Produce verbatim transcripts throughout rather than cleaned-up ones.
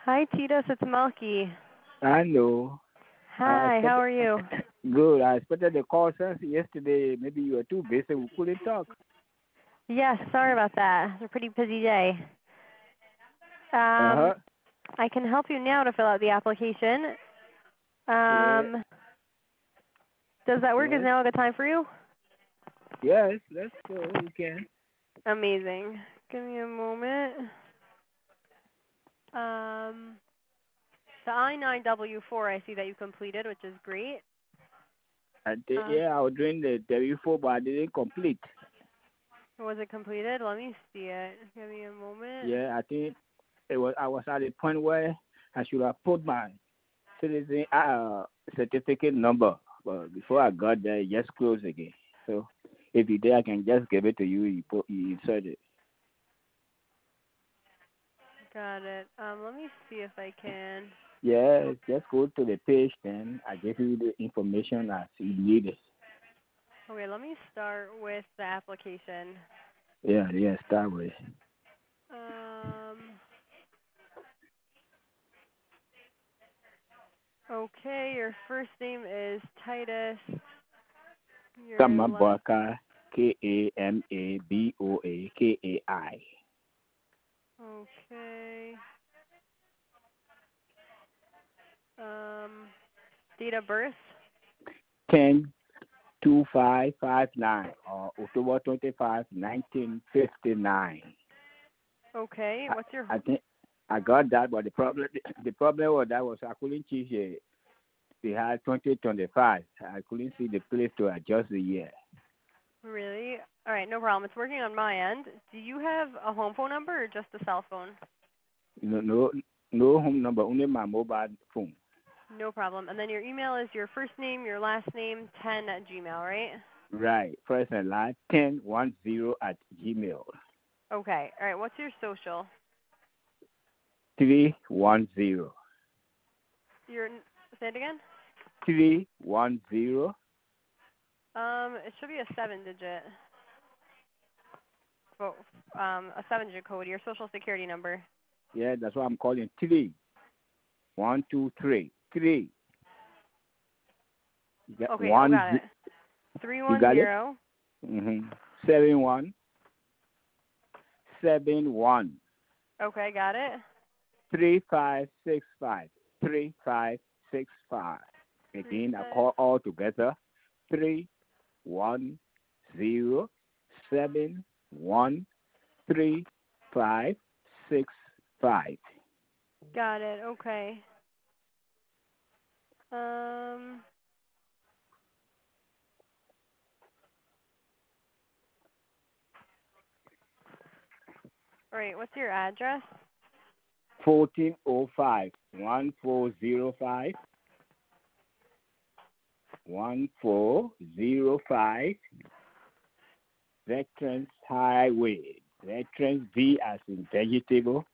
Hi, Titus. It's Malky. I know. I Hi, how expected are you? good. I expected the call since yesterday. Maybe you were too busy. We couldn't talk. Yes, sorry about that. It's a pretty busy day. Uh Um, huh. I can help you now to fill out the application. Yeah. Um, does that work? Is Yes. now a good time for you? Yes. Let's go. We can. Amazing. Give me a moment. Um, the I nine W four I see that you completed, which is great. I did, Um, yeah, I was doing the W four, but I didn't complete. was it completed? Let me see it. Give me a moment. Yeah, I think it was. I was at the point where I should have put my citizen uh, certificate number, but before I got there, it just closed again. So if you did, I can just give it to you. You put, you insert it. Got it. Um, let me see if I can. Yes, just go to the page, then I give you the information as you need it. Okay, let me start with the application. Yeah, yeah, start with. Um, okay, your first name is Titus. Your last, Kamaboaka, K A M A B O A K A I. okay. Um, date of birth. ten two five five nine or October twenty-fifth, nineteen fifty-nine. Okay, I, what's your I think I got that, but the problem the problem was that was I couldn't choose it. They had twenty twenty-five. I couldn't see the place to adjust the year. really? All right, no problem. It's working on my end. Do you have a home phone number or just a cell phone? No, no, no home number, only my mobile phone. No problem. And then your email is your first name, your last name, ten at Gmail, right? Right. First and last, ten one zero at Gmail. Okay. All right. What's your social? three one zero. Your say it again. three one zero. Um, it should be a seven digit. Well, um, a seven digit code. Your social security number. Yeah, that's what I'm calling three. One, two, three. Three. You got Okay. Oh, one. got it. z- Three You one got it? zero. Mm-hmm. Seven one. Seven one. Okay, got it. Three five six five. Three five six five. Three Again, I five. call all together. Three one zero seven one three five six five. Got it. Okay. Um. All right. What's your address? Fourteen oh five one four zero five one four zero five Veterans Highway. Veterans V as in vegetable,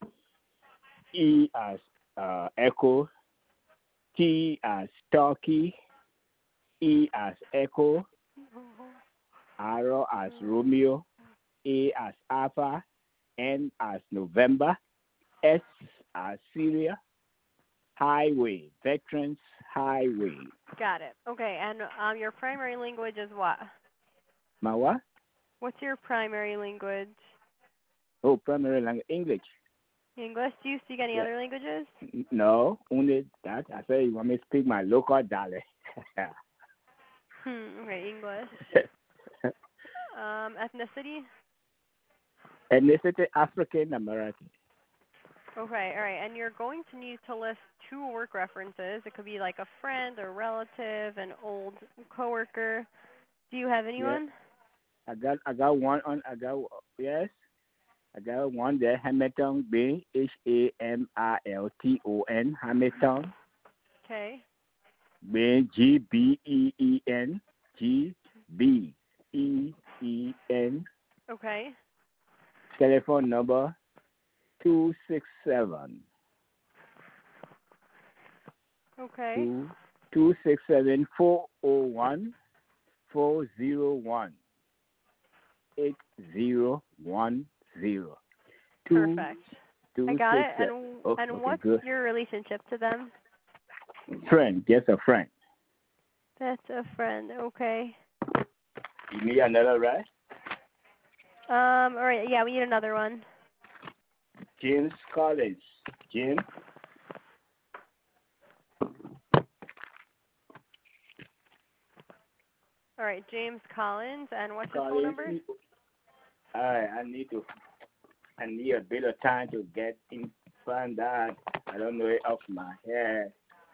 E as uh, echo, T as turkey, E as echo, R as Romeo, A as Alpha, N as November, S as Syria, Highway, Veterans Highway. Got it. Okay. And um, your primary language is what? My what? What's your primary language? Oh, primary language, English. English. Do you speak any Yeah. other languages? N- No, only that. I say you want me to speak my local dialect. Hmm. Okay. English. Um, ethnicity. Ethnicity African American. Okay. All right. And you're going to need to list two work references. It could be like a friend, a relative, an old coworker. Do you have Yeah, anyone? I got I got one on. I got yes. I got one there. Hamilton B H A M I L T O N Hamilton Okay. B G B E E N G B E E N. Okay. Telephone number two six seven Okay. two two six seven four zero one four zero one eight zero one zero two Perfect. I Two got six it. seven. And Oh, and okay, what's good. your relationship to them? Friend, just a friend. That's a friend. Okay. You need another, right? Um. All right. Yeah, we need another one. James Collins. James. All right, James Collins. And what's his phone Collins. number? Alright, I need to. I need a bit of time to get in. Find that. I don't know it off my head.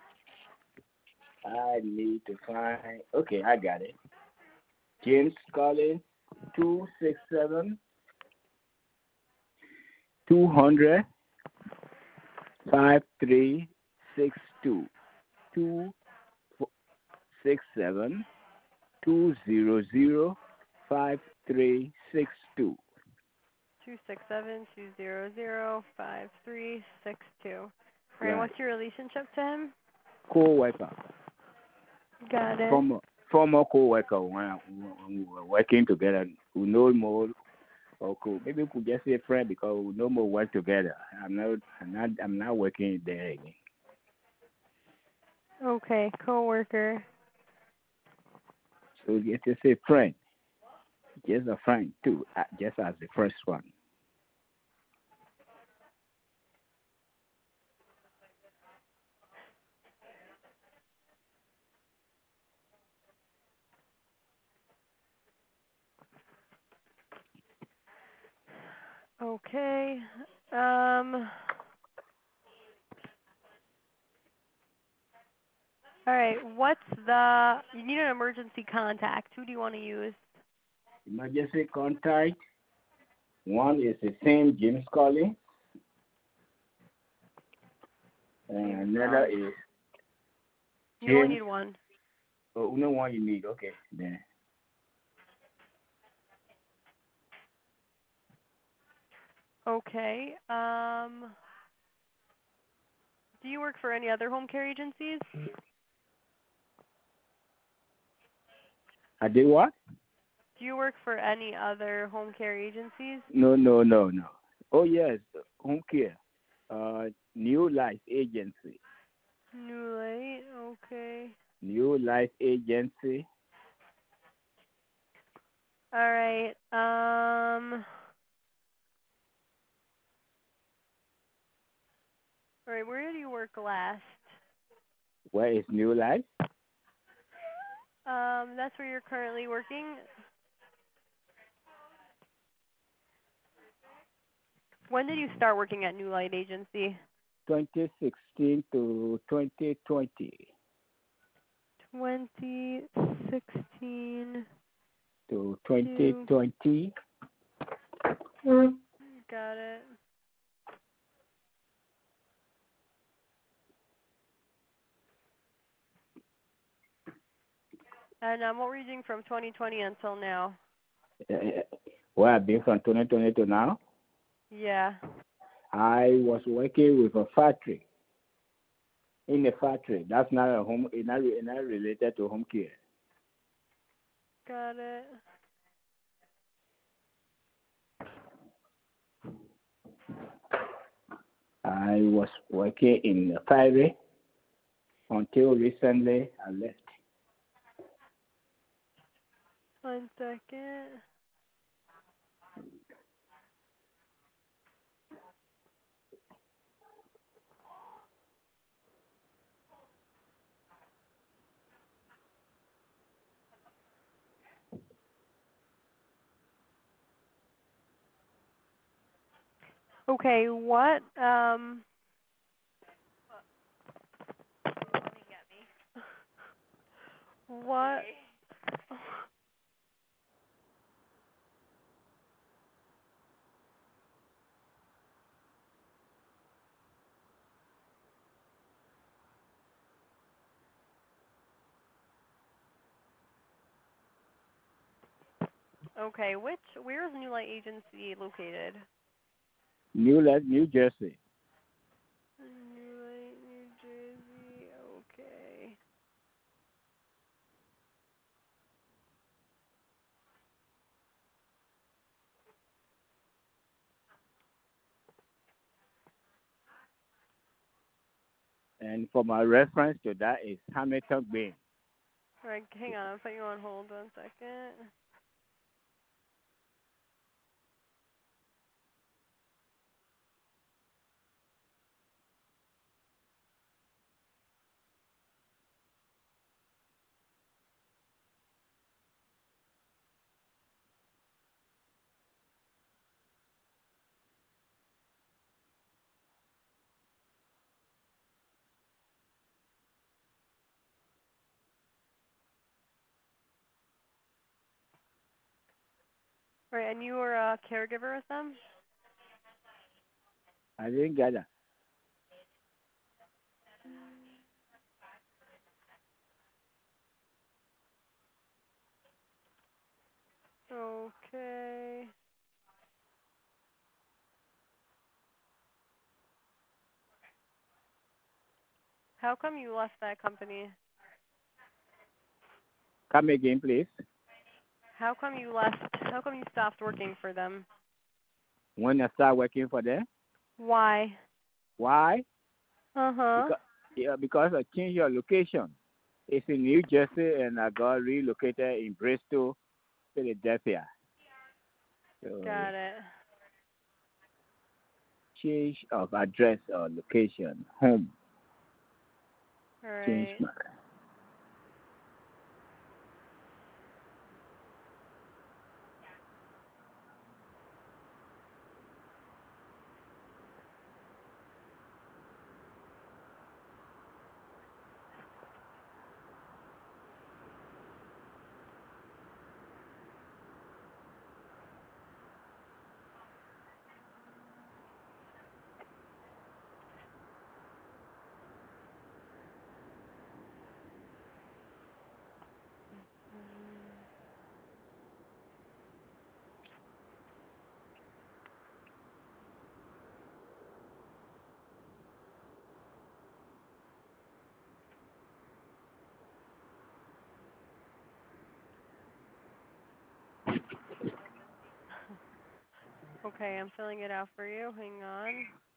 I need to find. Okay, I got it. James Collins. Two six seven. Two hundred. Five three six two. Two six seven. Two zero zero. Five three six two. Two six seven two zero zero five three six two. All right. Right. What's your relationship to him? Co-worker. Got it. Former former co-worker when we were working together. We know more. Or cool. Maybe we could just say friend because we no more work together. I'm not. I'm not. I'm not working there again. Okay. Coworker. So you just say friend. Just a friend too. uh, Just as the first one. Okay. Um. All right. What's the? You need an emergency contact. Who do you want to use? Emergency contact. One is the same James Collins, and James another Collins. is You only James. need one. Oh, no one you need. Okay, then. Okay. Um. Do you work for any other home care agencies? I did what? Do you work for any other home care agencies? No, no, no, no. Oh yes, home care. Uh, New Life Agency. New Light. Okay. New Life Agency. All right. Um. All right. Where did you work last? Where is New Life? Um. That's where you're currently working. When did you start working at New Light Agency? twenty sixteen to twenty twenty twenty sixteen to to. twenty twenty. Got it. And um, what were you doing from twenty twenty until now? Uh, where I've been from twenty twenty to now, Yeah. I was working with a factory. In a factory, that's not a home. It's not, it's not related to home care. Got it. I was working in a factory until recently I left. One second. Okay. What? Um. What? Okay. Which? Where is New Light Agency located? New Life, New Jersey. New Light, New Jersey. Okay. And for my reference to that is Hamilton Bain. All right, hang on. I'll put you on hold one second. All right, and you were a caregiver with them? I didn't get that. Okay. How come you left that company? Come again, please. How come you left? How come you stopped working for them? When I start working for them, Why? why? Uh huh. Because yeah, because I changed your location. It's in New Jersey, and I got relocated in Bristol, Philadelphia. So Got it. change of address or location, home, All change right. my. Okay, I'm filling it out for you. Hang on.